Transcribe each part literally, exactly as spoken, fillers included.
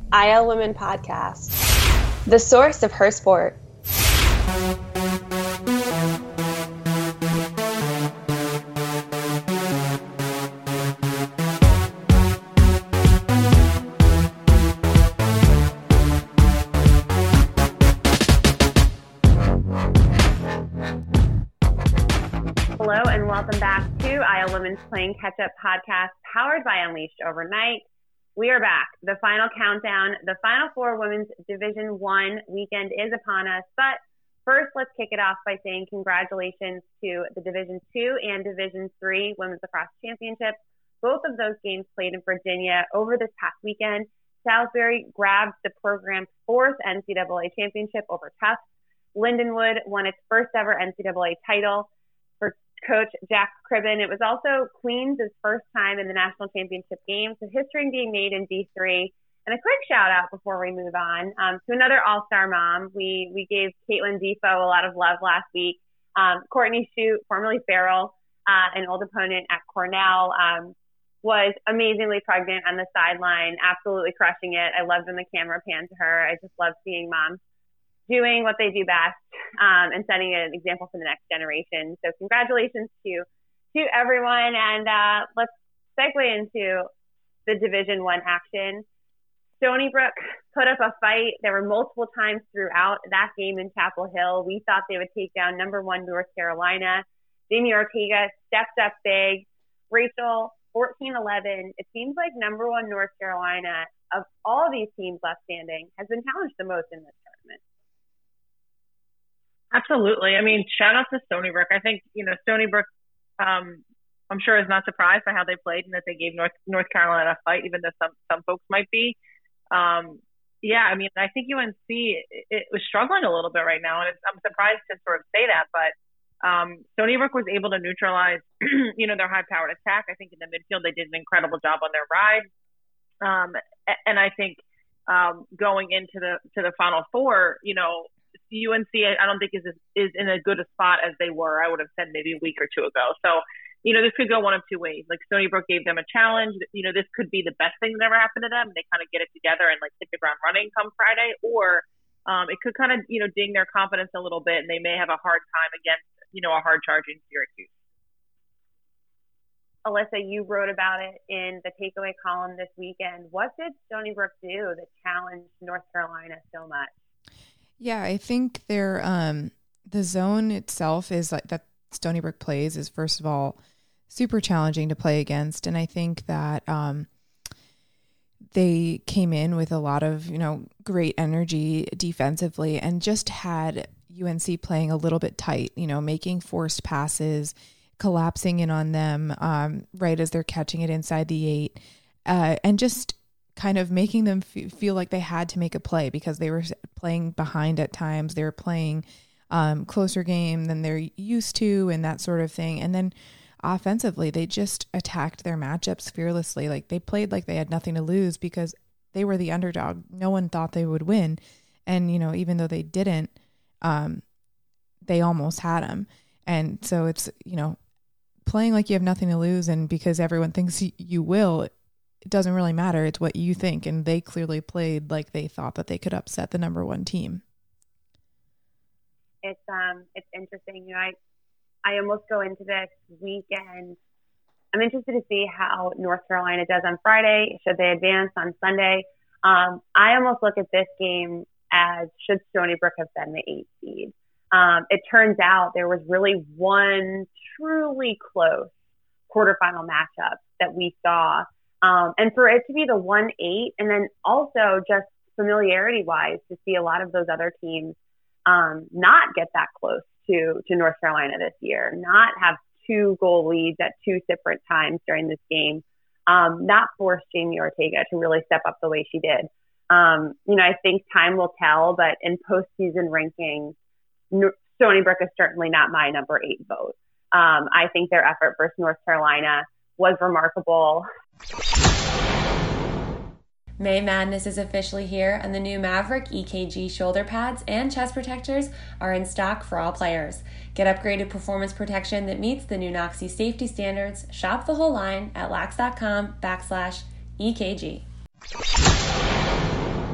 I L Women Podcast, the source of her sport. Hello and welcome back to I L Women's Playing Catch-Up Podcast, powered by Unleashed Overnight. We are back. The final countdown, the Final Four Women's Division One weekend is upon us. But first, let's kick it off by saying congratulations to the Division Two and Division Three Women's Lacrosse Championships. Both of those games played in Virginia over this past weekend. Salisbury grabbed the program's fourth N C double A championship over Tufts. Lindenwood won its first ever N C double A title for coach Jack Cribben. It was also Queens' first time in the national championship game, so history being made in D three. And a quick shout out before we move on um, to another all-star mom. We we gave Caitlin Defoe a lot of love last week. Um, Courtney Shute, formerly Farrell, uh, an old opponent at Cornell, um, was amazingly pregnant on the sideline, absolutely crushing it. I loved when the camera panned to her. I just love seeing moms doing what they do best um, and setting an example for the next generation. So congratulations to to everyone. And uh, let's segue into the Division One action. Stony Brook put up a fight. There were multiple times throughout that game in Chapel Hill. We thought they would take down number one North Carolina. Jamie Ortega stepped up big. Rachel, fourteen eleven. It seems like number one North Carolina, of all these teams left standing, has been challenged the most in this tournament. Absolutely. I mean, shout out to Stony Brook. I think, you know, Stony Brook, um, I'm sure is not surprised by how they played and that they gave North North Carolina a fight, even though some, some folks might be. Um, yeah, I mean, I think U N C it, it was struggling a little bit right now, and it's, I'm surprised to sort of say that, but um, Stony Brook was able to neutralize, you know, their high-powered attack. I think in the midfield they did an incredible job on their ride, um, and I think um, going into the to the Final Four, you know, U N C, I don't think is is in as good a spot as they were. I would have said maybe a week or two ago. So, you know, this could go one of two ways. Like Stony Brook gave them a challenge. You know, this could be the best thing that ever happened to them. They kind of get it together and like hit the ground running come Friday, or um, it could kind of, you know, ding their confidence a little bit, and they may have a hard time against, you know, a hard charging Syracuse. Alyssa, you wrote about it in the takeaway column this weekend. What did Stony Brook do that challenged North Carolina so much? Yeah, I think they're um, the zone itself is like that Stony Brook plays is first of all super challenging to play against, and I think that um, they came in with a lot of you know great energy defensively and just had U N C playing a little bit tight, you know, making forced passes, collapsing in on them um, right as they're catching it inside the eight, uh, and just kind of making them f- feel like they had to make a play because they were playing behind at times. They were playing um, closer game than they're used to and that sort of thing. And then offensively, they just attacked their matchups fearlessly. Like they played like they had nothing to lose because they were the underdog. No one thought they would win. And, you know, even though they didn't, um, they almost had them. And so it's, you know, playing like you have nothing to lose and because everyone thinks you will, it doesn't really matter. It's what you think. And they clearly played like they thought that they could upset the number one team. It's um, it's interesting. You know, I, I almost go into this weekend. I'm interested to see how North Carolina does on Friday. Should they advance on Sunday? Um, I almost look at this game as should Stony Brook have been the eighth seed. Um, it turns out there was really one truly close quarterfinal matchup that we saw. Um, and for it to be the one eight, and then also just familiarity-wise to see a lot of those other teams um, not get that close to, to North Carolina this year, not have two goal leads at two different times during this game, um, not force Jamie Ortega to really step up the way she did. Um, you know, I think time will tell, but in postseason rankings, Stony Brook is certainly not my number eight vote. Um, I think their effort versus North Carolina was remarkable. May Madness is officially here, and the new Maverick E K G shoulder pads and chest protectors are in stock for all players. Get upgraded performance protection that meets the new Noxie safety standards. Shop the whole line at lax.com backslash EKG.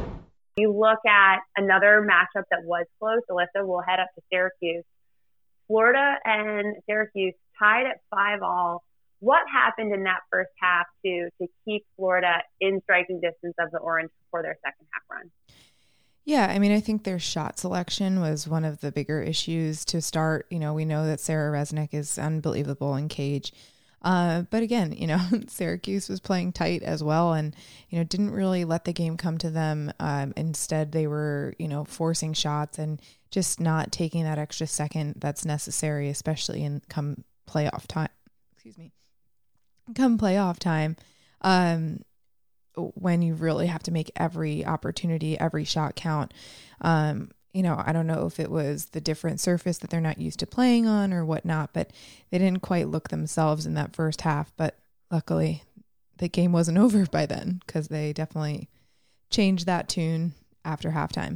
You look at another matchup that was close. Alyssa, will head up to Syracuse. Florida and Syracuse tied at five all. What happened in that first half to to keep Florida in striking distance of the Orange before their second half run? Yeah, I mean, I think their shot selection was one of the bigger issues to start. You know, we know that Sarah Resnick is unbelievable in cage. Uh, but again, you know, Syracuse was playing tight as well and, you know, didn't really let the game come to them. Um, instead, they were, you know, forcing shots and just not taking that extra second that's necessary, especially in come playoff time. Excuse me. Come playoff time, um, when you really have to make every opportunity, every shot count. Um, you know, I don't know if it was the different surface that they're not used to playing on or whatnot, but they didn't quite look themselves in that first half. But luckily, the game wasn't over by then because they definitely changed that tune after halftime.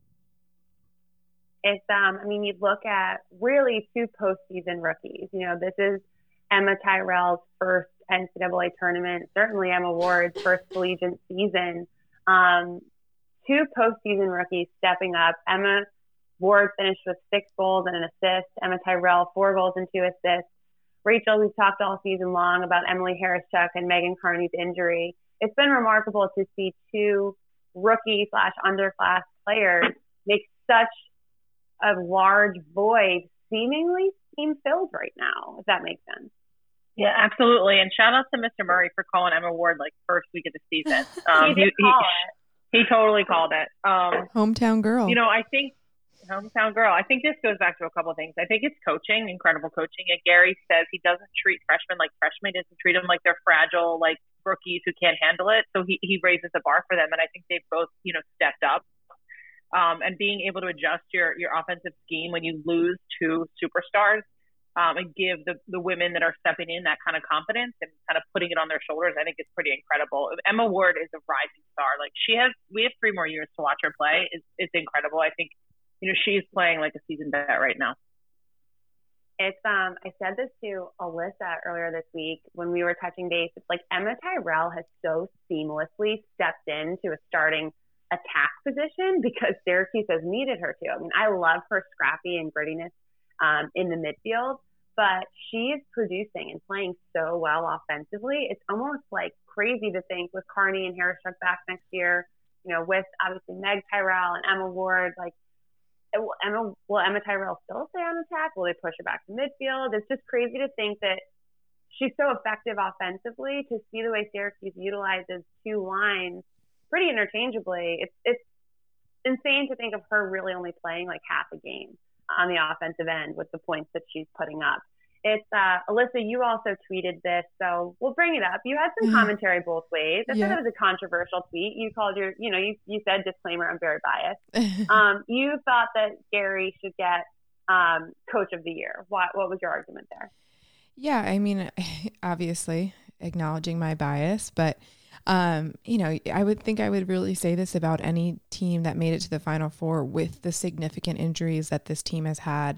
It's, um, I mean, you look at really two postseason rookies. You know, this is Emma Tyrrell's first N C double A tournament, certainly Emma Ward's first collegiate season. Um, two postseason rookies stepping up. Emma Ward finished with six goals and an assist. Emma Tyrrell, four goals and two assists. Rachel, we've talked all season long about Emily Harris-Chuck and Megan Carney's injury. It's been remarkable to see two rookie slash underclass players make such a large void seemingly seem filled right now, if that makes sense. Yeah, absolutely. And shout out to Mister Murray for calling Emma Ward like first week of the season. Um, he did he, call he, it. He totally called it. Um, hometown girl. You know, I think hometown girl. I think this goes back to a couple of things. I think it's coaching, incredible coaching. And Gary says he doesn't treat freshmen like freshmen. He doesn't treat them like they're fragile, like rookies who can't handle it. So he, he raises the bar for them. And I think they've both, you know, stepped up. Um, and being able to adjust your, your offensive scheme when you lose two superstars um, and give the, the women that are stepping in that kind of confidence and kind of putting it on their shoulders, I think it's pretty incredible. Emma Ward is a rising star. Like she has, we have three more years to watch her play. It's, it's incredible. I think, you know, she's playing like a seasoned vet right now. It's, um, I said this to Alyssa earlier this week when we were touching base. It's like Emma Tyrrell has so seamlessly stepped into a starting attack position because Syracuse has needed her to. I mean, I love her scrappy and grittiness um, in the midfield, but she is producing and playing so well offensively. It's almost like crazy to think with Carney and Harris-Chuck back next year, you know, with obviously Meg Tyrrell and Emma Ward, like Emma, will Emma Tyrrell still stay on attack? Will they push her back to midfield? It's just crazy to think that she's so effective offensively. To see the way Syracuse utilizes two lines pretty interchangeably, it's it's insane to think of her really only playing like half a game on the offensive end with the points that she's putting up. It's uh, Alyssa, you also tweeted this, so we'll bring it up. You had some commentary both ways. I yeah. thought it was a controversial tweet. You called your, you know, you, you said disclaimer, I'm very biased. um, you thought that Gary should get um, Coach of the Year. What what was your argument there? Yeah, I mean, obviously acknowledging my bias, but Um, you know, I would think I would really say this about any team that made it to the Final Four with the significant injuries that this team has had.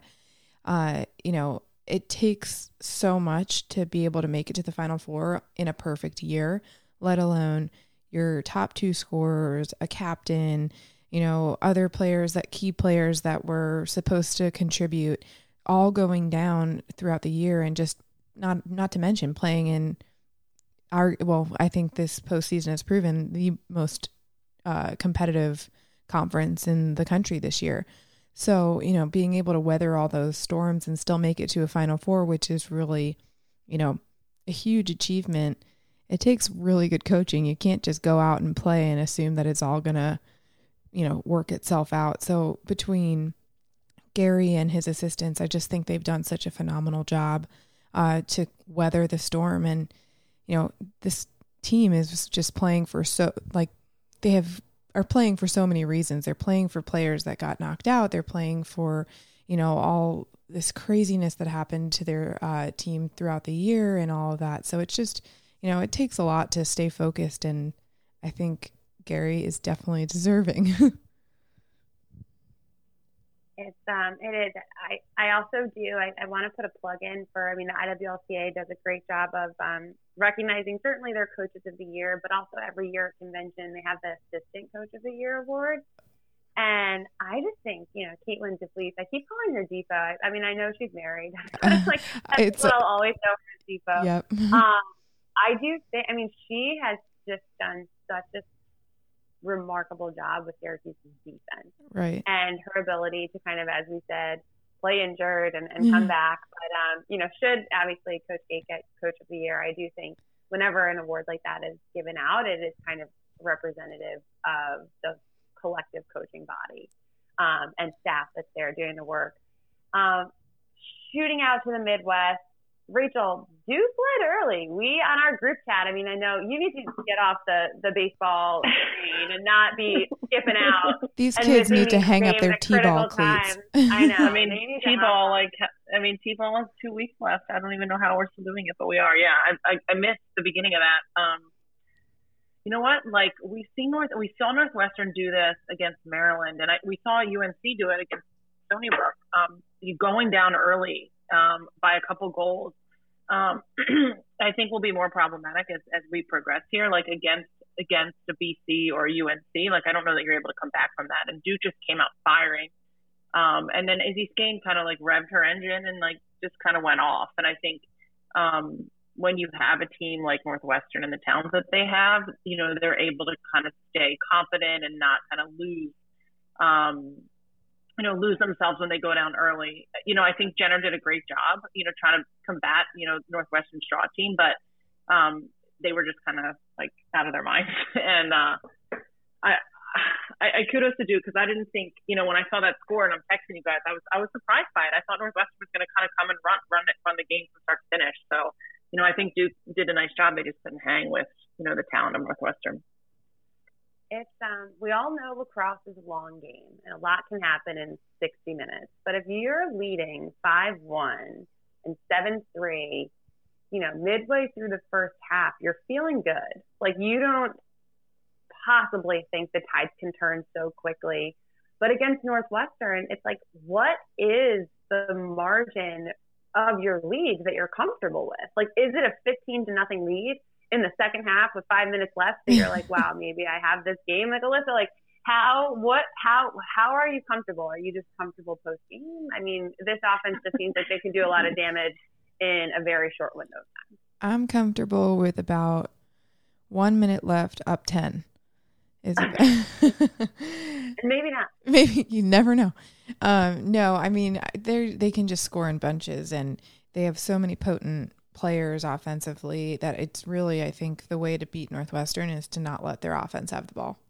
Uh, you know, it takes so much to be able to make it to the Final Four in a perfect year, let alone your top two scorers, a captain, you know, other players, that key players that were supposed to contribute, all going down throughout the year, and just not not to mention playing in Our, well, I think this postseason has proven the most uh, competitive conference in the country this year. So, you know, being able to weather all those storms and still make it to a Final Four, which is really, you know, a huge achievement. It takes really good coaching. You can't just go out and play and assume that it's all going to, you know, work itself out. So between Gary and his assistants, I just think they've done such a phenomenal job uh, to weather the storm. And you know, this team is just playing for so, like, they have, are playing for so many reasons. They're playing for players that got knocked out. They're playing for, you know, all this craziness that happened to their uh, team throughout the year and all of that. So it's just, you know, it takes a lot to stay focused. And I think Gary is definitely deserving. It's um, it is. I, I also do. I, I want to put a plug in for. I mean, the I W L C A does a great job of um, recognizing certainly their coaches of the year, but also every year at convention they have the assistant coach of the year award. And I just think, you know, Caitlin DeFleece. I keep calling her Deepa. I, I mean, I know she's married. like that's it's what I'll always know her as Deepa. Yep. um, I do think. I mean, she has just done such a remarkable job with Syracuse's defense. Right. And her ability to kind of, as we said, play injured and, and come back. But, um, you know, should obviously Coach Gate get Coach of the Year, I do think whenever an award like that is given out, it is kind of representative of the collective coaching body um, and staff that's there doing the work. Um, shooting out to the Midwest, Rachel, Duke led early. We on our group chat. I mean, I know you need to get off the, the baseball screen and not be skipping out. These kids need to hang up their T-ball cleats. I know. I mean, T-ball, like, I mean, T-ball has two weeks left. I don't even know how we're still doing it, but we are. Yeah, I, I, I missed the beginning of that. Um, you know what? Like, we see North, we saw Northwestern do this against Maryland, and I, we saw U N C do it against Stony Brook. Um, you going down early. Um, by a couple goals, um, I think will be more problematic as, as we progress here, like against against a B C or U N C. Like, I don't know that you're able to come back from that. And Duke just came out firing. Um, and then Izzy Skane kind of like revved her engine and like just kind of went off. And I think um, when you have a team like Northwestern and the talent that they have, you know, they're able to kind of stay confident and not kind of lose um, you know, lose themselves when they go down early. You know, I think Jenner did a great job, you know, trying to combat, you know, Northwestern straw team, but um, they were just kind of like out of their minds. and uh, I, I, I kudos to Duke because I didn't think, you know, when I saw that score and I'm texting you guys, I was, I was surprised by it. I thought Northwestern was going to kind of come and run, run it, run the game from start to finish. So, you know, I think Duke did a nice job. They just couldn't hang with, you know, the talent of Northwestern. It's um, we all know lacrosse is a long game, and a lot can happen in sixty minutes. But if you're leading five one and seven three, you know, midway through the first half, you're feeling good. Like, you don't possibly think the tides can turn so quickly. But against Northwestern, it's like, what is the margin of your lead that you're comfortable with? Like, is it a fifteen to nothing lead in the second half with five minutes left that you're like, wow, maybe I have this game? Like, Alyssa, like, how, what, how, how are you comfortable? Are you just comfortable post game? I mean, this offense just seems like they can do a lot of damage in a very short window of time. I'm comfortable with about one minute left, up ten. Is it? Maybe not. Maybe, you never know. Um, no, I mean, they they can just score in bunches, and they have so many potent players offensively that it's really, I think, the way to beat Northwestern is to not let their offense have the ball.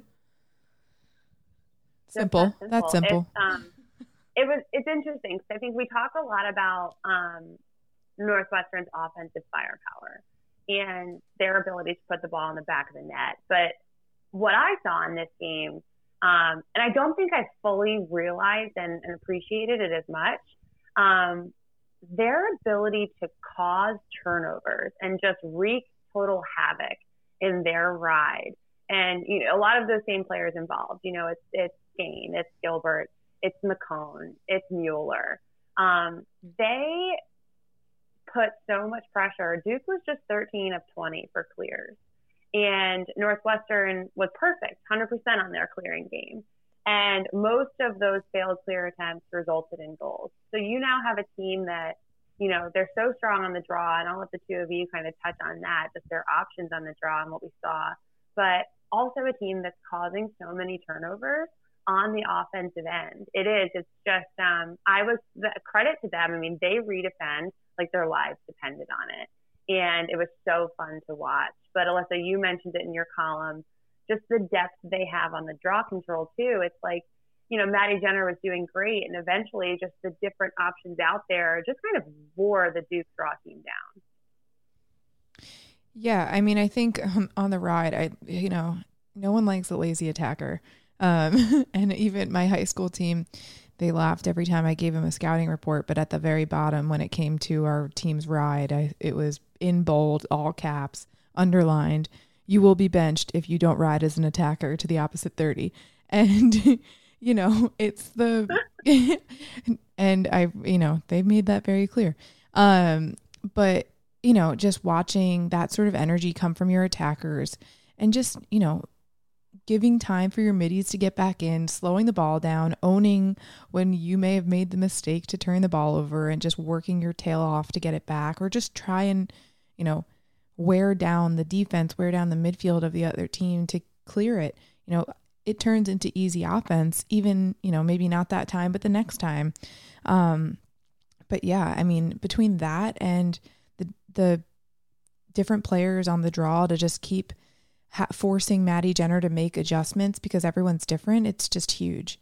simple. simple. That's simple. It's, um, it was. It's interesting because I think we talk a lot about um, Northwestern's offensive firepower and their ability to put the ball in the back of the net. But what I saw in this game, um, and I don't think I fully realized and, and appreciated it as much, um, their ability to cause turnovers and just wreak total havoc in their ride. And, you know, a lot of those same players involved, you know, it's, it's Skane, it's Gilbert, it's McCone, it's Mueller. Um, they put so much pressure. Duke was just thirteen of twenty for clears. And Northwestern was perfect, one hundred percent on their clearing game. And most of those failed clear attempts resulted in goals. So you now have a team that, you know, they're so strong on the draw, and I'll let the two of you kind of touch on that, just their options on the draw and what we saw. But also a team that's causing so many turnovers on the offensive end. It is. It's just, um, I was, the credit to them. I mean, they redefend like their lives depended on it. And it was so fun to watch. But Alyssa, you mentioned it in your column, just the depth they have on the draw control too. It's like, you know, Maddie Jenner was doing great, and eventually just the different options out there just kind of wore the Duke draw team down. Yeah, I mean, I think um, on the ride, I, you know, no one likes a lazy attacker. Um, and even my high school team, they laughed every time I gave them a scouting report. But at the very bottom, when it came to our team's ride, I, it was in bold, all caps, underlined, "You will be benched if you don't ride as an attacker to the opposite thirty." And, you know, it's the And I, you know, they've made that very clear. Um, but, you know, just watching that sort of energy come from your attackers and just, you know, giving time for your middies to get back in, slowing the ball down, owning when you may have made the mistake to turn the ball over and just working your tail off to get it back, or just try and, you know, wear down the defense, wear down the midfield of the other team to clear it. You know, it turns into easy offense, even, you know, maybe not that time, but the next time. Um, but yeah, I mean, between that and the, the different players on the draw to just keep ha- forcing Maddie Jenner to make adjustments because everyone's different, it's just huge.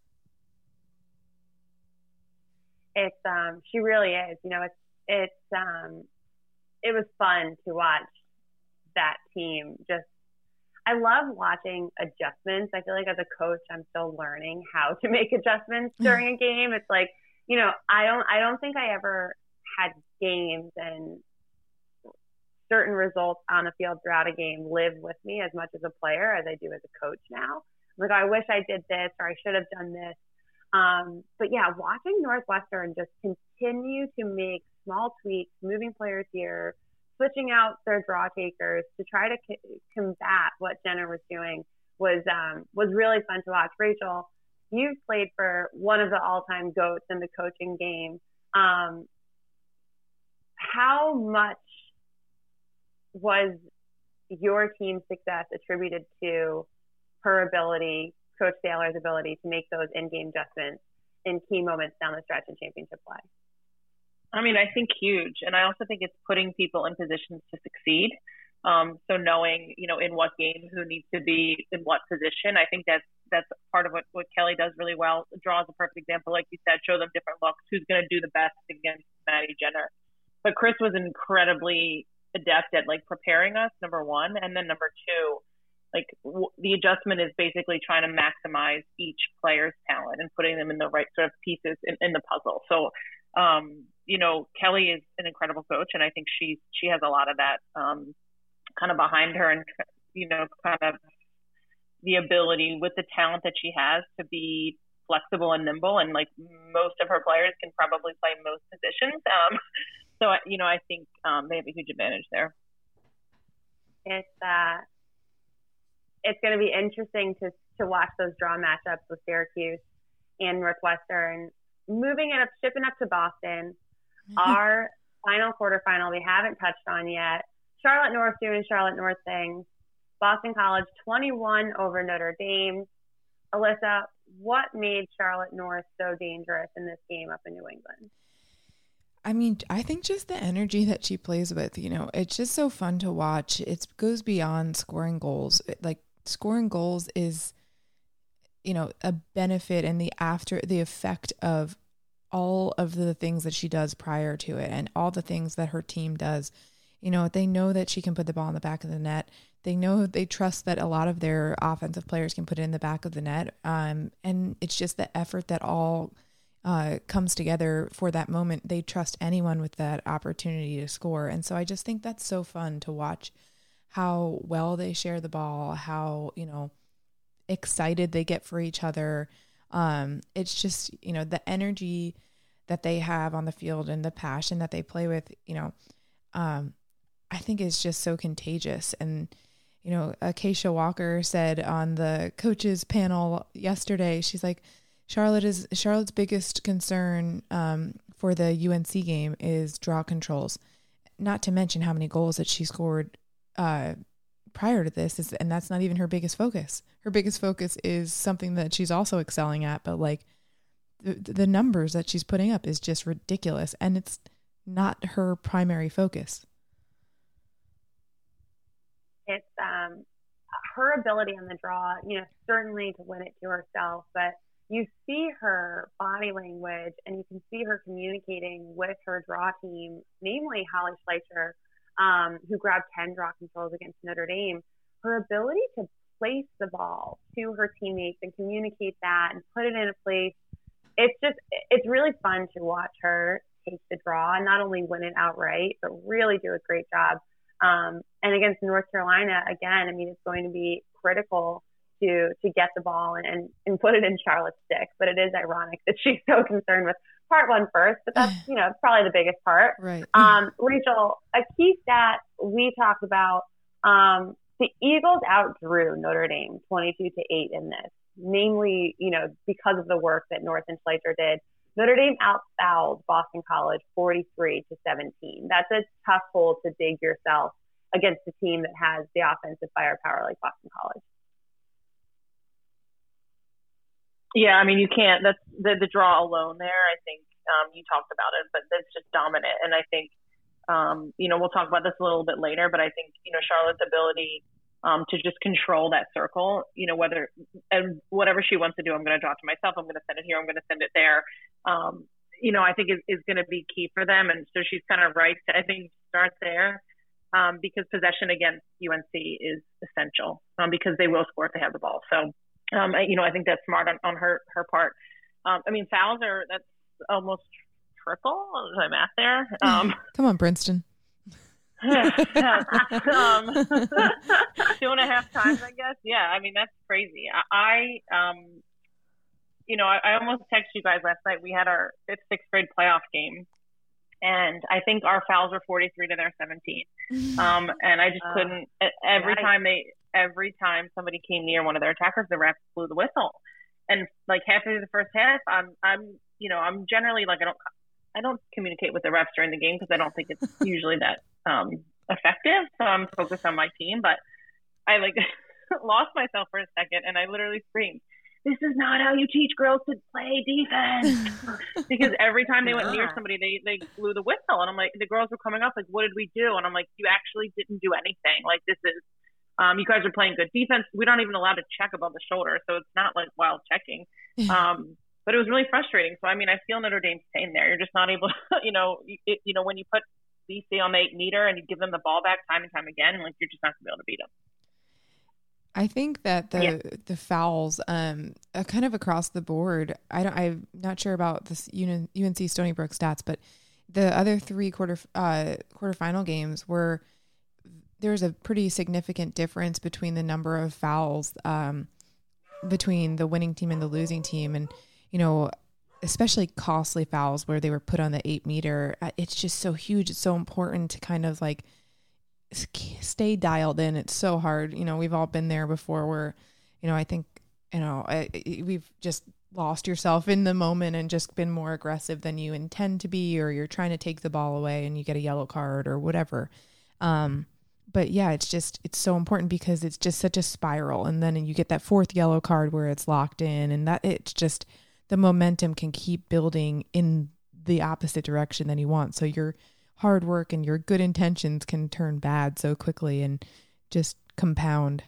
It's, um, she really is, you know, it's, it's, um, it was fun to watch that team just, I love watching adjustments. I feel like as a coach, I'm still learning how to make adjustments during a game. It's like, you know, I don't, I don't think I ever had games and certain results on the field throughout a game live with me as much as a player as I do as a coach now. Like, I wish I did this, or I should have done this. Um, but yeah, watching Northwestern just continue to make small tweaks, moving players here, switching out their draw takers to try to c- combat what Jenner was doing was um, was really fun to watch. Rachel, you've played for one of the all-time GOATs in the coaching game. Um, how much was your team's success attributed to her ability, Coach Saylor's ability to make those in-game adjustments in key moments down the stretch in championship play? I mean, I think huge. And I also think it's putting people in positions to succeed. Um, so knowing, you know, in what game, who needs to be in what position, I think that's, that's part of what, what Kelly does really well. Draw is a perfect example. Like you said, show them different looks, who's going to do the best against Maddie Jenner. But Chris was incredibly adept at like preparing us, number one. And then number two, like w- the adjustment is basically trying to maximize each player's talent and putting them in the right sort of pieces in, in the puzzle. So, um, you know, Kelly is an incredible coach, and I think she's she has a lot of that um, kind of behind her, and you know, kind of the ability with the talent that she has to be flexible and nimble, and like most of her players can probably play most positions. Um, so you know, I think um, they have a huge advantage there. It's uh, it's going to be interesting to to watch those draw matchups with Syracuse and Northwestern. Moving it up, shipping up to Boston. Our final quarterfinal we haven't touched on yet. Charlotte North doing Charlotte North things. Boston College twenty-one over Notre Dame. Alyssa, what made Charlotte North so dangerous in this game up in New England? I mean, I think just the energy that she plays with, you know, it's just so fun to watch. It goes beyond scoring goals. It, like scoring goals is, you know, a benefit and the after the effect of all of the things that she does prior to it and all the things that her team does. You know, they know that she can put the ball in the back of the net. They know, they trust that a lot of their offensive players can put it in the back of the net. Um, and it's just the effort that all uh, comes together for that moment. They trust anyone with that opportunity to score. And so I just think that's so fun to watch how well they share the ball, how, you know, excited they get for each other. Um, it's just, you know, the energy that they have on the field and the passion that they play with, you know, um, I think is just so contagious. And, you know, Acacia Walker said on the coaches panel yesterday, she's like, Charlotte is Charlotte's biggest concern um, for the U N C game is draw controls, not to mention how many goals that she scored uh, prior to this is, and that's not even her biggest focus. Her biggest focus is something that she's also excelling at, but like the, the numbers that she's putting up is just ridiculous, and it's not her primary focus. It's um, her ability on the draw, you know, certainly to win it to herself, but you see her body language and you can see her communicating with her draw team, namely Holly Schleicher, um, who grabbed ten draw controls against Notre Dame. Her ability to place the ball to her teammates and communicate that and put it in a place, it's just, it's really fun to watch her take the draw and not only win it outright, but really do a great job. Um, and against North Carolina, again, I mean, it's going to be critical to to get the ball and, and, and put it in Charlotte's stick. But it is ironic that she's so concerned with part one first, but that's, you know, probably the biggest part. Right. Um, Rachel, a key stat we talked about, um, the Eagles outdrew Notre Dame twenty-two to eight in this, namely, you know, because of the work that North and Schleicher did. Notre Dame outfouled Boston College forty-three to seventeen. That's a tough hole to dig yourself against a team that has the offensive firepower like Boston College. Yeah, I mean, you can't, that's the, the draw alone there. I think um, you talked about it, but that's just dominant. And I think, um, you know, we'll talk about this a little bit later, but I think, you know, Charlotte's ability um, to just control that circle, you know, whether, and whatever she wants to do, I'm going to draw to myself, I'm going to send it here, I'm going to send it there. Um, you know, I think is, is going to be key for them. And so she's kind of right to, I think, start there. Um, because possession against U N C is essential um, because they will score if they have the ball. So, um, I, you know, I think that's smart on, on her her part. Um, I mean, fouls are, that's almost triple. Is my math there? Um, Come on, Princeton. um, two and a half times, I guess. Yeah, I mean, that's crazy. I, I um, you know, I, I almost texted you guys last night. We had our fifth, sixth grade playoff game. And I think our fouls were forty-three to their seventeen. Um, and I just uh, couldn't, every right. time they, every time somebody came near one of their attackers, the refs blew the whistle. And like halfway through the first half, I'm, I'm, you know, I'm generally like, I don't, I don't communicate with the refs during the game because I don't think it's usually that um, effective. So I'm focused on my team, but I like lost myself for a second and I literally screamed, "This is not how you teach girls to play defense." Because every time they went near somebody, they, they blew the whistle. And I'm like, the girls were coming up like, "What did we do?" And I'm like, "You actually didn't do anything. Like, this is, um, you guys are playing good defense. We're not even allowed to check above the shoulder. So it's not like wild checking." Um, but it was really frustrating. So, I mean, I feel Notre Dame's pain there. You're just not able to, you know, it, you know, when you put B C on the eight meter and you give them the ball back time and time again, like, you're just not going to be able to beat them. I think that the yeah. the fouls, um, uh, kind of across the board. I don't. I'm not sure about this U N C Stony Brook stats, but the other three quarter uh, quarterfinal games were there was a pretty significant difference between the number of fouls um, between the winning team and the losing team, and you know, especially costly fouls where they were put on the eight meter. It's just so huge. It's so important to kind of like stay dialed in. It's so hard. You know, we've all been there before where, you know, I think, you know, I, we've just lost yourself in the moment and just been more aggressive than you intend to be, or you're trying to take the ball away and you get a yellow card or whatever. Um, but yeah, it's just, it's so important because it's just such a spiral. And then you get that fourth yellow card where it's locked in, and that it's just, the momentum can keep building in the opposite direction than you want. So you're, hard work and your good intentions can turn bad so quickly and just compound.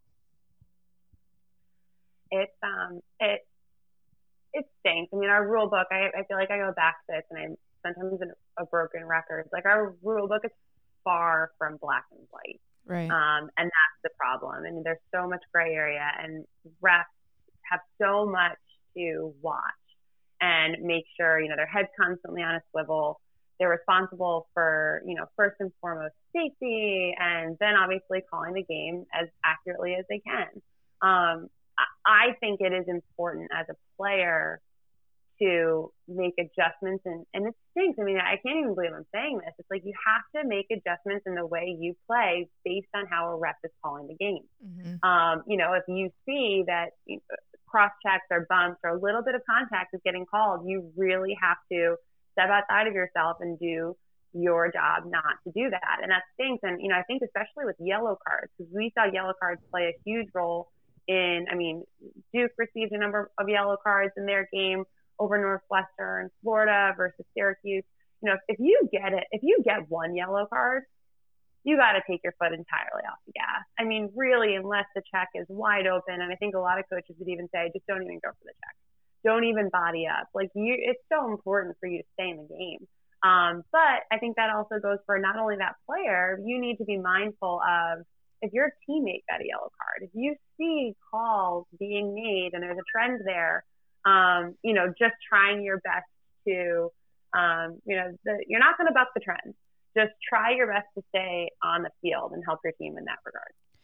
It's um it it stinks. I mean, our rule book, I, I feel like I go back to this and I'm sometimes in a broken record. Like, our rule book is far from black and white. Right. Um, and that's the problem. I mean, there's so much gray area, and refs have so much to watch and make sure, you know, their head's constantly on a swivel. They're responsible for, you know, first and foremost safety, and then obviously calling the game as accurately as they can. Um, I think it is important as a player to make adjustments, and, and it stinks. I mean, I can't even believe I'm saying this. It's like you have to make adjustments in the way you play based on how a ref is calling the game. Mm-hmm. Um, you know, if you see that you know, cross checks or bumps or a little bit of contact is getting called, you really have to step outside of yourself and do your job not to do that. And that stinks. And, you know, I think especially with yellow cards, because we saw yellow cards play a huge role in, I mean, Duke received a number of yellow cards in their game over Northwestern, Florida versus Syracuse. You know, if, if you get it, if you get one yellow card, you got to take your foot entirely off the gas. I mean, really, unless the check is wide open. And I think a lot of coaches would even say, just don't even go for the check. Don't even body up. Like, you, it's so important for you to stay in the game. Um, but I think that also goes for not only that player. You need to be mindful of, if your teammate got a yellow card, if you see calls being made and there's a trend there, um, you know, just trying your best to, um, you know, the, you're not going to buck the trend. Just try your best to stay on the field and help your team in that regard.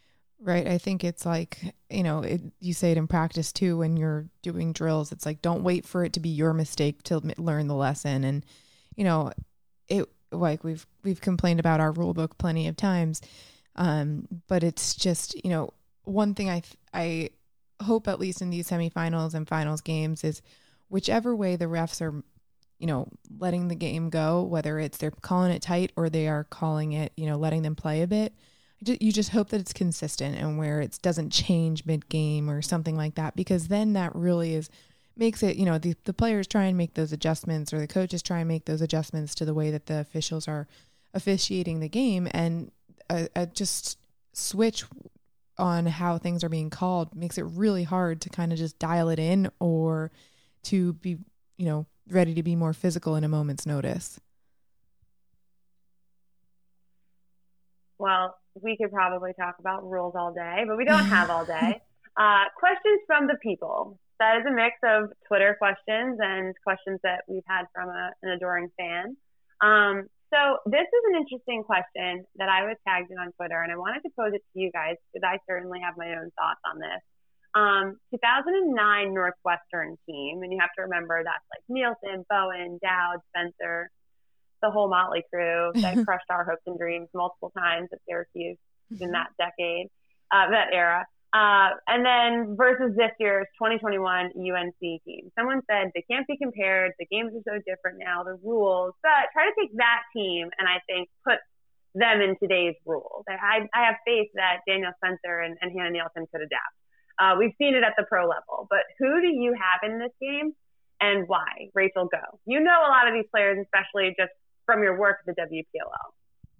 Right. I think it's like, you know, it, you say it in practice too, when you're doing drills, it's like, don't wait for it to be your mistake to m- learn the lesson. And, you know, it like we've, we've complained about our rule book plenty of times. Um, but it's just, you know, one thing I, I hope at least in these semifinals and finals games is whichever way the refs are, you know, letting the game go, whether it's they're calling it tight or they are calling it, you know, letting them play a bit. You just hope that it's consistent and where it doesn't change mid game or something like that, because then that really is makes it, you know, the, the players try and make those adjustments or the coaches try and make those adjustments to the way that the officials are officiating the game, and a, a just switch on how things are being called makes it really hard to kind of just dial it in or to be, you know, ready to be more physical in a moment's notice. Well, we could probably talk about rules all day, but we don't have all day. Uh, questions from the people. That is a mix of Twitter questions and questions that we've had from a, an adoring fan. Um, so this is an interesting question that I was tagged in on Twitter, and I wanted to pose it to you guys because I certainly have my own thoughts on this. Um, two thousand nine Northwestern team, and you have to remember that's like Nielsen, Bowen, Dowd, Spencer, the whole motley crew that crushed our hopes and dreams multiple times at Syracuse in that decade, uh, that era. Uh, and then versus this year's twenty twenty-one U N C team. Someone said they can't be compared. The games are so different now, the rules. But try to take that team and I think put them in today's rules. I, I have faith that Daniel Spencer and, and Hannah Nielsen could adapt. Uh, we've seen it at the pro level. But who do you have in this game and why? Rachel, go. You know a lot of these players, especially just from your work at the W P L L.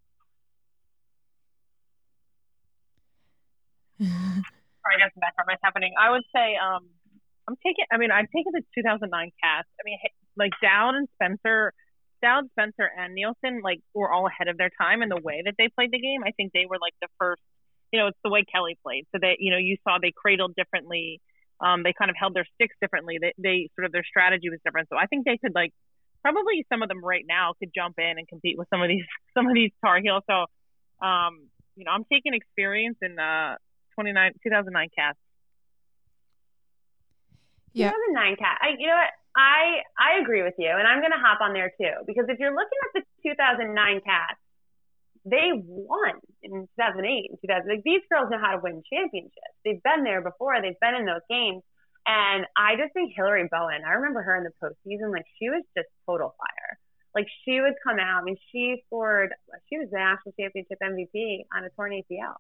I guess background is happening. I would say um, I'm taking. I mean, I'm taking the two thousand nine cast. I mean, like Dowd and Spencer, Dowd, Spencer, and Nielsen, like were all ahead of their time in the way that they played the game. I think they were like the first. You know, it's the way Kelly played. So they, you know, you saw they cradled differently. Um, they kind of held their sticks differently. They, they sort of their strategy was different. So I think they could like. Probably some of them right now could jump in and compete with some of these some of these Tar Heels. So, um, you know, I'm taking experience in the twenty-nine two thousand nine cast. Yeah, two thousand nine cast. I, you know what? I I agree with you, and I'm going to hop on there too because if you're looking at the two thousand nine cast, they won in two thousand eight and two thousand. Like, these girls know how to win championships. They've been there before. They've been in those games. And I just think Hillary Bowen, I remember her in the postseason, like she was just total fire. Like she would come out, I mean, she scored, she was the national championship M V P on a torn A C L.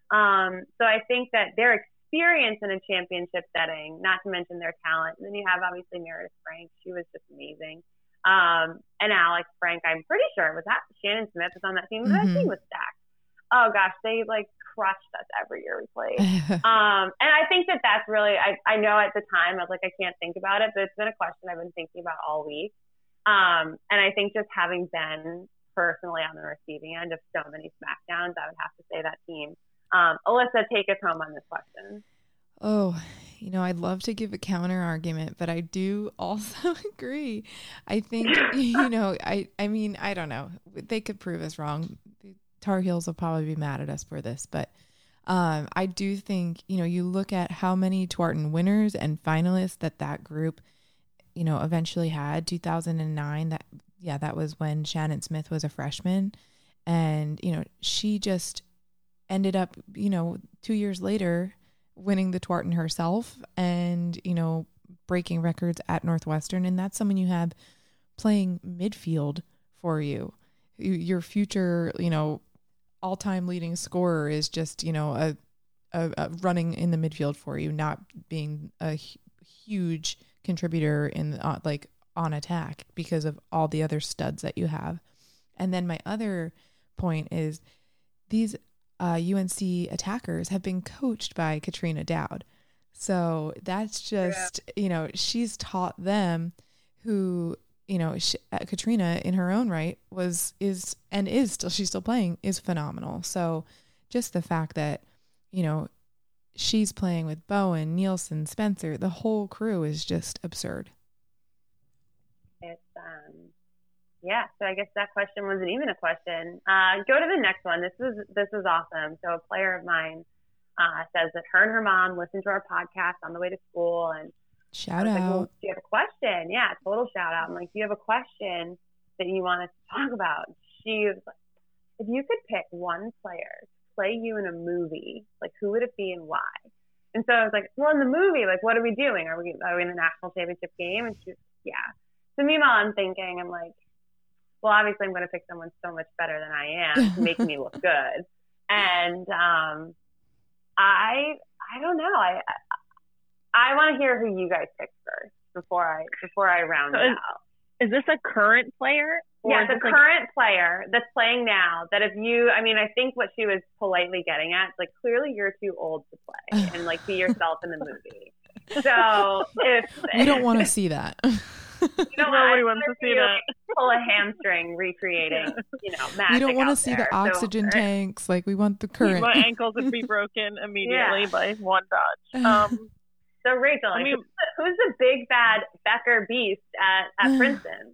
Um, so I think that their experience in a championship setting, not to mention their talent. And then you have obviously Meredith Frank. She was just amazing. Um, and Alex Frank, I'm pretty sure, was that Shannon Smith was on that team? Mm-hmm. That team was stacked. Oh gosh, they like crushed us every year we played. um, and I think that that's really, I, I know at the time I was like, I can't think about it, but it's been a question I've been thinking about all week. Um, and I think just having been personally on the receiving end of so many SmackDowns, I would have to say that team. Um, Alyssa, take us home on this question. Oh, you know, I'd love to give a counter argument, but I do also agree. I think, you know, I, I mean, I don't know. They could prove us wrong. Tar Heels will probably be mad at us for this, but um, I do think, you know, you look at how many Twarton winners and finalists that that group, you know, eventually had. Two thousand nine, that, yeah, that was when Shannon Smith was a freshman. And, you know, she just ended up, you know, two years later winning the Twarton herself and, you know, breaking records at Northwestern. And that's someone you have playing midfield for you. Your future, you know, all-time leading scorer is just, you know, a, a, a running in the midfield for you, not being a hu- huge contributor in uh, like on attack because of all the other studs that you have. And then my other point is these uh, U N C attackers have been coached by Katrina Dowd. So that's just, yeah. you know, she's taught them who, you know, she, uh, Katrina in her own right was, is, and is still, she's still playing, is phenomenal. So just the fact that, you know, she's playing with Bowen, Nielsen, Spencer, the whole crew is just absurd. It's, um, yeah. So I guess that question wasn't even a question. Uh, go to the next one. This was, this was awesome. So a player of mine, uh, says that her and her mom listen to our podcast on the way to school. And shout I was out. like, well, do you have a question? Yeah, total shout out. I'm like, do you have a question that you want us to talk about? She was like, if you could pick one player to play you in a movie, like who would it be and why? And so I was like, well, in the movie, like, what are we doing? Are we, are we in the national championship game? And she was, yeah. So meanwhile, I'm thinking, I'm like, well, obviously I'm going to pick someone so much better than I am to make me look good. And um, I, I don't know. I, I, I want to hear who you guys pick first before I, before I round so it is, out. Is this a current player? Yeah, the current like... player that's playing now, that if you, I mean, I think what she was politely getting at, like, clearly you're too old to play and, like, be yourself in the movie. So if... We don't want to see that. You know, nobody wants to see that. Like, pull a hamstring recreating, you know, magic. We don't want to see there. the oxygen so, tanks. Like, we want the current. My ankles would be broken immediately yeah. by one dodge. Um, so, Rachel, I mean, who's the big bad Becker beast at, at Princeton?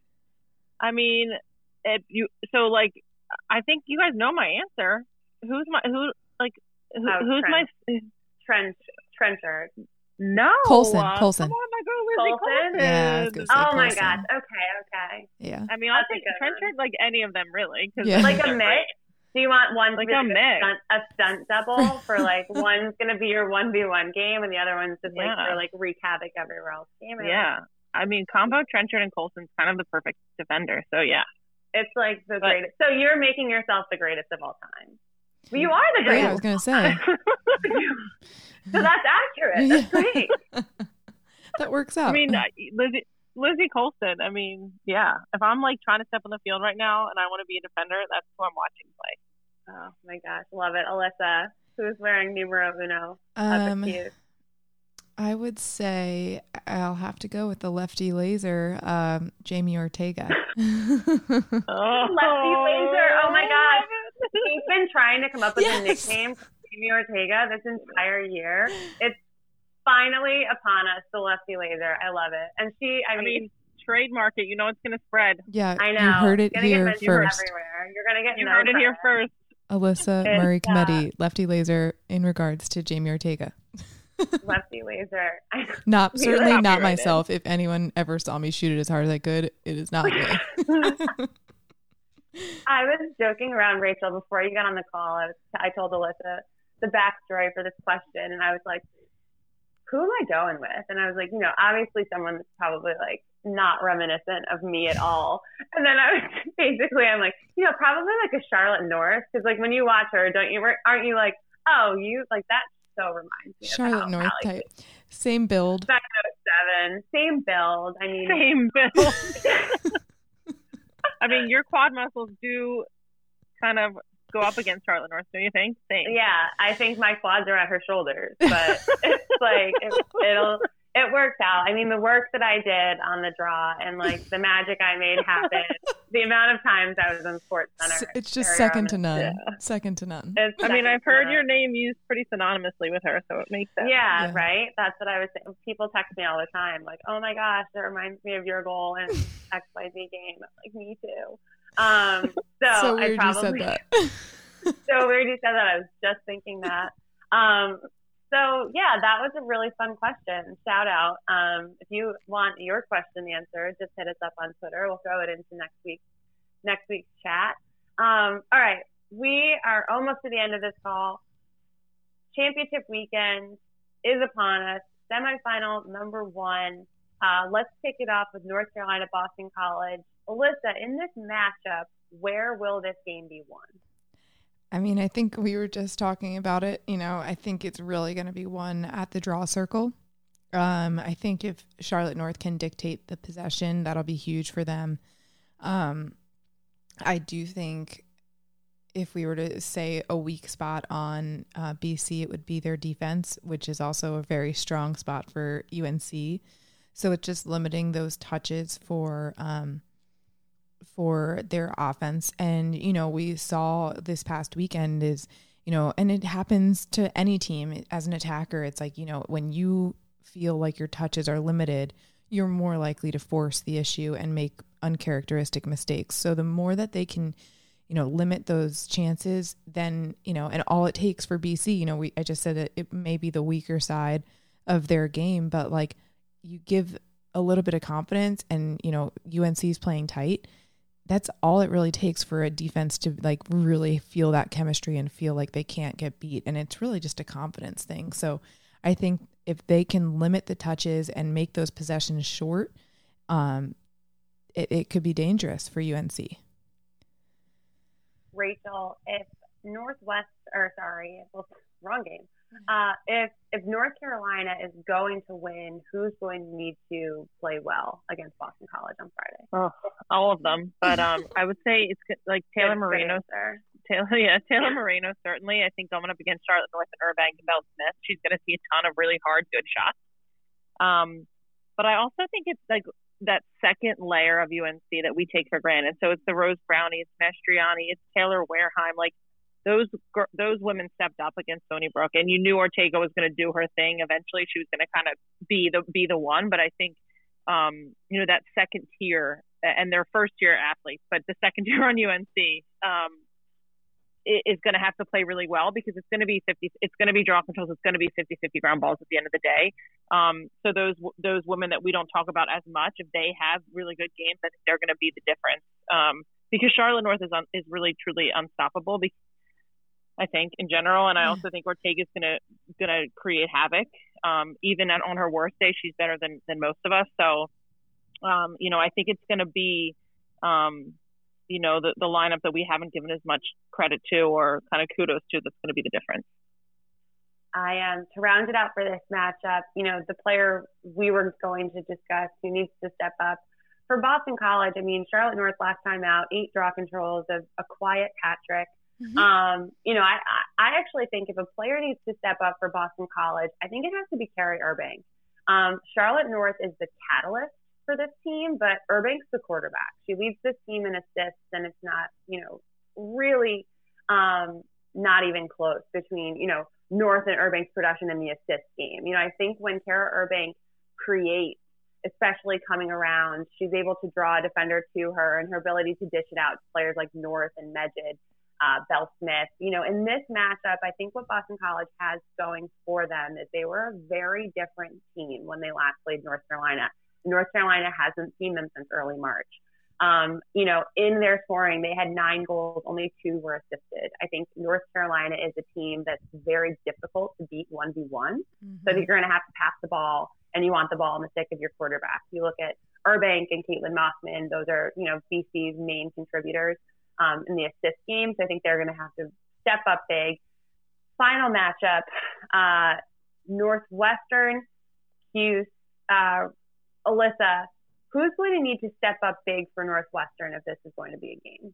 I mean, if you so like, I think you guys know my answer. Who's my who like who, oh, who's Trench. my Trench Trenchard? No, Colson. Uh, Colson. Come on, my girl, Lizzie Colson. Colson. Yeah, I was gonna say oh Colson. my gosh. Okay, okay. Yeah. I mean, I'll take Trenchard like any of them really. Cause yeah. Like a mix. Do you want one like to a be mix, a stunt, a stunt double for like one's gonna be your one v one game and the other one's just yeah. like for like wreak havoc everywhere else game? Yeah. I mean, combo Trenchard and Colson's kind of the perfect defender. So yeah. It's like the but, greatest. So you're making yourself the greatest of all time. Well, you are the greatest. Yeah, I was going to say. So that's accurate. That's great. That works out. I mean, Lizzie, Lizzie Colson, I mean, yeah. If I'm like trying to step on the field right now and I want to be a defender, that's who I'm watching play. Oh my gosh. Love it. Alyssa, who's wearing numero uno? Um, I would say I'll have to go with the lefty laser, um, Jamie Ortega. oh, lefty laser. Oh my gosh. He's been trying to come up with yes. a nickname for Jamie Ortega this entire year. It's finally upon us, the lefty laser. I love it. And she, I, I mean, mean, trademark it. You know it's going to spread. Yeah, I know. You heard it it's here get first. Everywhere. You're going to get You heard it here first. Alyssa it's, Murray Comedy, uh, lefty laser in regards to Jamie Ortega. Lefty laser. Not certainly not myself. If anyone ever saw me shoot it as hard as I could, it is not me. I was joking around, Rachel, before you got on the call. I, was, I told Alyssa the backstory for this question, and I was like, who am I going with? And I was like, you know, obviously someone that's probably like not reminiscent of me at all. And then I was basically, I'm like, you know, probably like a Charlotte North, because like when you watch her, don't you, aren't you like, oh, you like that so reminds me Charlotte of North type, same build. nine oh seven, same build. I mean, same build. I mean, your quad muscles do kind of go up against Charlotte North, don't you think? Same. Yeah, I think my quads are at her shoulders, but it's like it, it'll it works out. I mean, the work that I did on the draw and like the magic I made happen. The amount of times I was on Sports Center. It's just second to none. Yeah. Second to none. It's I mean, I've heard none. your name used pretty synonymously with her, so it makes sense. Yeah, yeah, right? That's what I was saying. People text me all the time, like, oh my gosh, that reminds me of your goal in X Y Z game. I'm like, me too. Um, so, so weird I probably, you said that. So weird you said that. I was just thinking that. Um, so yeah, that was a really fun question. Shout out. Um, if you want your question answered, just hit us up on Twitter. We'll throw it into next week's next week's chat. Um, all right, we are almost to the end of this call. Championship weekend is upon us. Semifinal number one. Uh, let's kick it off with North Carolina Boston College. Alyssa, in this matchup, where will this game be won? I mean, I think we were just talking about it. You know, I think it's really going to be won at the draw circle. Um, I think if Charlotte North can dictate the possession, that'll be huge for them. Um, I do think if we were to say a weak spot on uh, B C, it would be their defense, which is also a very strong spot for U N C. So it's just limiting those touches for um, for their offense. And, you know, we saw this past weekend is, you know, and it happens to any team as an attacker. It's like, you know, when you feel like your touches are limited, you're more likely to force the issue and make uncharacteristic mistakes. So the more that they can, you know, limit those chances, then, you know, and all it takes for B C, you know, we, I just said that it may be the weaker side of their game, but like you give a little bit of confidence and, you know, U N C is playing tight. That's all it really takes for a defense to like really feel that chemistry and feel like they can't get beat. And it's really just a confidence thing. So I think if they can limit the touches and make those possessions short, um, it, it could be dangerous for U N C. Rachel, if Northwest, or sorry, well, wrong game. Uh, if if North Carolina is going to win, who's going to need to play well against Boston College on Friday? Oh, all of them. But um, I would say it's like Taylor Good Moreno. answer. Taylor, yeah, Taylor Moreno certainly. I think going up against Charlotte North and Irvine and Belle Smith, she's going to see a ton of really hard, good shots. Um, but I also think it's like that second layer of U N C that we take for granted. So it's the Rose Brownie, it's Mastriani, it's Taylor Wareheim. Like those those women stepped up against Stony Brook, and you knew Ortega was going to do her thing. Eventually, she was going to kind of be the be the one. But I think um, you know that second tier and their first year athletes, but the second year on U N C. Um, is going to have to play really well because it's going to be fifty, it's going to be draw controls. It's going to be fifty-fifty ground balls at the end of the day. Um, so those, those women that we don't talk about as much, if they have really good games, I think they're going to be the difference. Um, because Charlotte North is, un, is really, truly unstoppable. Because, I think in general. And I also think Ortega is going to, going to create havoc. Um, even on her worst day, she's better than, than most of us. So, um, you know, I think it's going to be, um, you know, the, the lineup that we haven't given as much credit to or kind of kudos to, that's going to be the difference. I um to round it out for this matchup, you know, the player we were going to discuss who needs to step up for Boston College. I mean, Charlotte North last time out, eight draw controls, of a quiet hat trick. Mm-hmm. Um, you know, I, I actually think if a player needs to step up for Boston College, I think it has to be Carrie Urbank. Um, Charlotte North is the catalyst for this team, but Urbank's the quarterback. She leads this team in assists, and it's not, you know, really um, not even close between, you know, North and Urbank's production in the assist game. You know, I think when Kara Urbank creates, especially coming around, she's able to draw a defender to her, and her ability to dish it out to players like North and Medjid, uh, Belle Smith. You know, in this matchup, I think what Boston College has going for them is they were a very different team when they last played North Carolina. North Carolina hasn't seen them since early March. Um, you know, in their scoring, they had nine goals, only two were assisted. I think North Carolina is a team that's very difficult to beat one v one. Mm-hmm. So you're going to have to pass the ball, and you want the ball in the stick of your quarterback. You look at Urbank and Caitlin Mossman; those are, you know, B C's main contributors um, in the assist game. So I think they're going to have to step up big. Final matchup: uh, Northwestern, Hughes. Uh, Alyssa, who's going to need to step up big for Northwestern if this is going to be a game?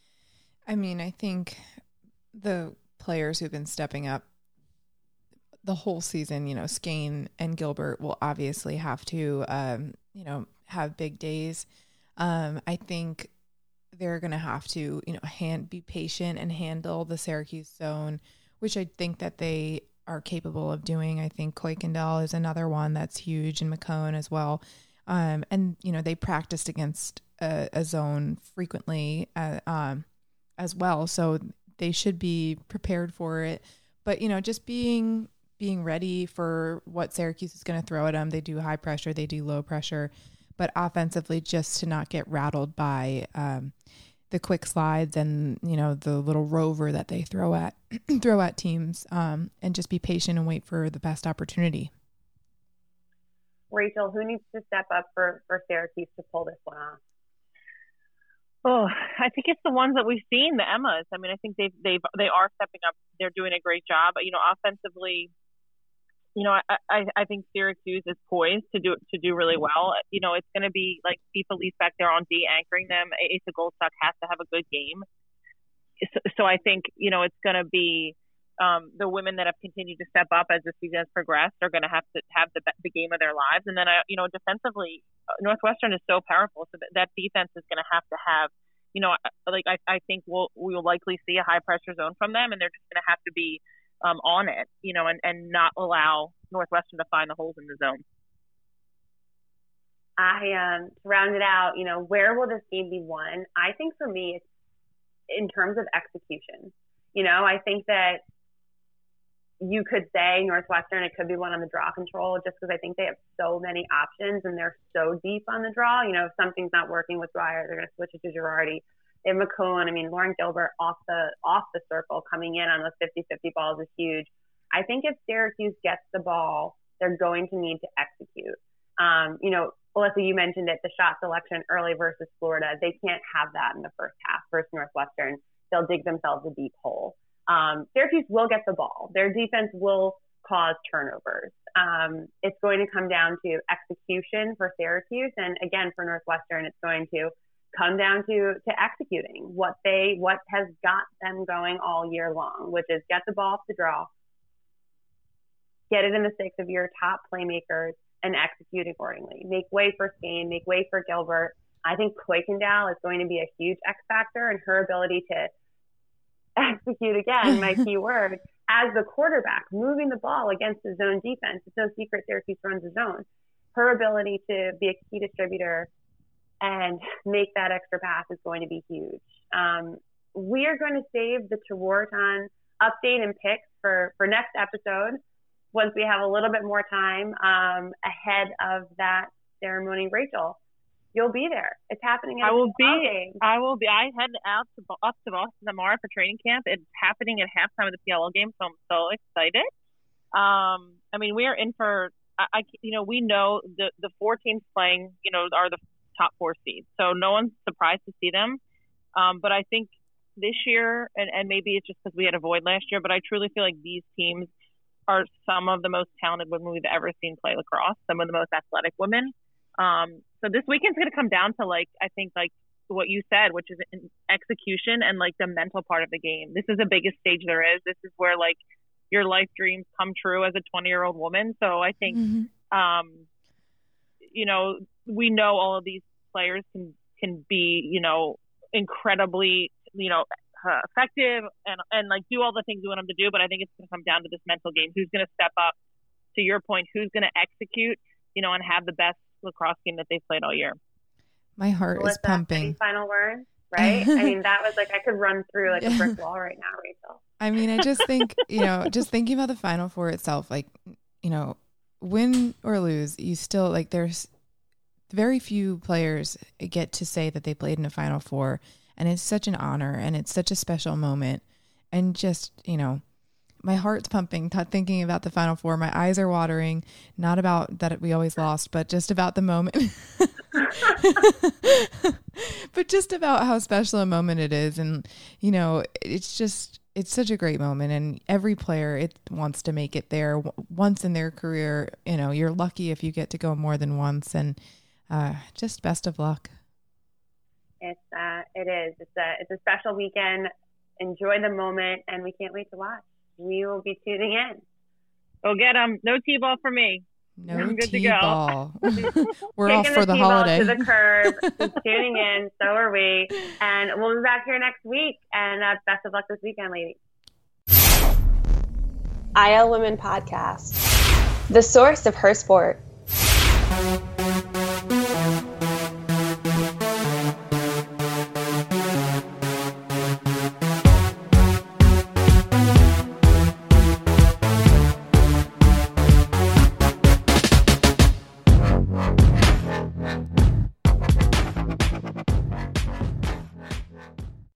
I mean, I think the players who've been stepping up the whole season, you know, Skane and Gilbert will obviously have to, um, you know, have big days. Um, I think they're going to have to, you know, hand be patient and handle the Syracuse zone, which I think that they are capable of doing. I think Kuykendall is another one that's huge, and McCone as well. Um, and, you know, they practiced against a, a zone frequently uh, um, as well. So they should be prepared for it. But, you know, just being being ready for what Syracuse is going to throw at them. They do high pressure, they do low pressure. But offensively, just to not get rattled by um, the quick slides and, you know, the little rover that they throw at throw at teams, um, and just be patient and wait for the best opportunity. Rachel, who needs to step up for, for Syracuse to pull this one off? Oh, I think it's the ones that we've seen, the Emmas. I mean, I think they've, they've, they are stepping up. They're doing a great job. You know, offensively, you know, I, I, I think Syracuse is poised to do to do really well. You know, it's going to be like Fifa Lee's back there on D anchoring them. Asa Goldstock has to have a good game. So, so I think, you know, it's going to be um, the women that have continued to step up as the season has progressed are going to have to have the the game of their lives. And then, I, you know, defensively, Northwestern is so powerful. So that, that defense is going to have to have, you know, like I, I think we'll we'll likely see a high pressure zone from them, and they're just going to have to be um, on it, you know, and, and not allow Northwestern to find the holes in the zone. I um to round it out, you know, where will this game be won? I think for me, it's in terms of execution. You know, I think that you could say Northwestern, it could be one on the draw control, just because I think they have so many options and they're so deep on the draw. You know, if something's not working with Dwyer, they're going to switch it to Girardi. They have McCone. I mean, Lauren Gilbert off the off the circle coming in on those fifty-fifty balls is huge. I think if Syracuse gets the ball, they're going to need to execute. Um, you know, Alyssa, you mentioned it, the shot selection early versus Florida. They can't have that in the first half versus Northwestern. They'll dig themselves a deep hole. Um, Syracuse will get the ball. Their defense will cause turnovers. Um, it's going to come down to execution for Syracuse. And again, for Northwestern, it's going to come down to, to executing what they, what has got them going all year long, which is get the ball off the draw, get it in the six of your top playmakers, and execute accordingly. Make way for Skane, make way for Gilbert. I think Kuykendall is going to be a huge X factor, and her ability to execute, again, my key word, as the quarterback, moving the ball against the zone defense. It's no secret Syracuse runs a zone. Her ability to be a key distributor and make that extra pass is going to be huge. Um, we are going to save the Tewaaraton update and picks for, for next episode once we have a little bit more time um, ahead of that ceremony. Rachel, you'll be there. It's happening. I will be. Game. I will be. I head out to up to Boston tomorrow for training camp. It's happening at halftime of the P L L game, so I'm so excited. Um, I mean, we are in for. I, I you know, we know the the four teams playing, you know, are the top four seeds, so no one's surprised to see them. Um, but I think this year, and, and maybe it's just because we had a void last year, but I truly feel like these teams are some of the most talented women we've ever seen play lacrosse, some of the most athletic women. Um, so this weekend's going to come down to, like, I think, like what you said, which is execution and, like, the mental part of the game. This is the biggest stage there is. This is where, like, your life dreams come true as a twenty-year-old woman. So I think, mm-hmm. um, you know, we know all of these players can, can be, you know, incredibly, you know, Uh, effective and, and like do all the things we want them to do, but I think it's going to come down to this mental game. Who's going to step up? To your point, who's going to execute, you know, and have the best lacrosse game that they've played all year? My heart Melissa, is pumping. Any final words, right? I mean, that was like, I could run through like a brick wall right now, Rachel. I mean, I just think, you know, just thinking about the Final Four itself, like, you know, win or lose, you still, like, there's very few players get to say that they played in a Final Four. And it's such an honor, and it's such a special moment. And just, you know, my heart's pumping, t- thinking about the Final Four. My eyes are watering, not about that we always lost, but just about the moment. But just about how special a moment it is. And, you know, it's just, it's such a great moment. And every player, it wants to make it there once in their career. You know, you're lucky if you get to go more than once. And uh, just best of luck. It's uh, it is. It's a it's a special weekend. Enjoy the moment, and we can't wait to watch. We will be tuning in. Go get them. No T-ball for me. No I'm good T-ball. To go. We're off for the, the holiday. To the curb. Tuning in. So are we. And we'll be back here next week. And uh, best of luck this weekend, ladies. I L Women Podcast, the source of her sport.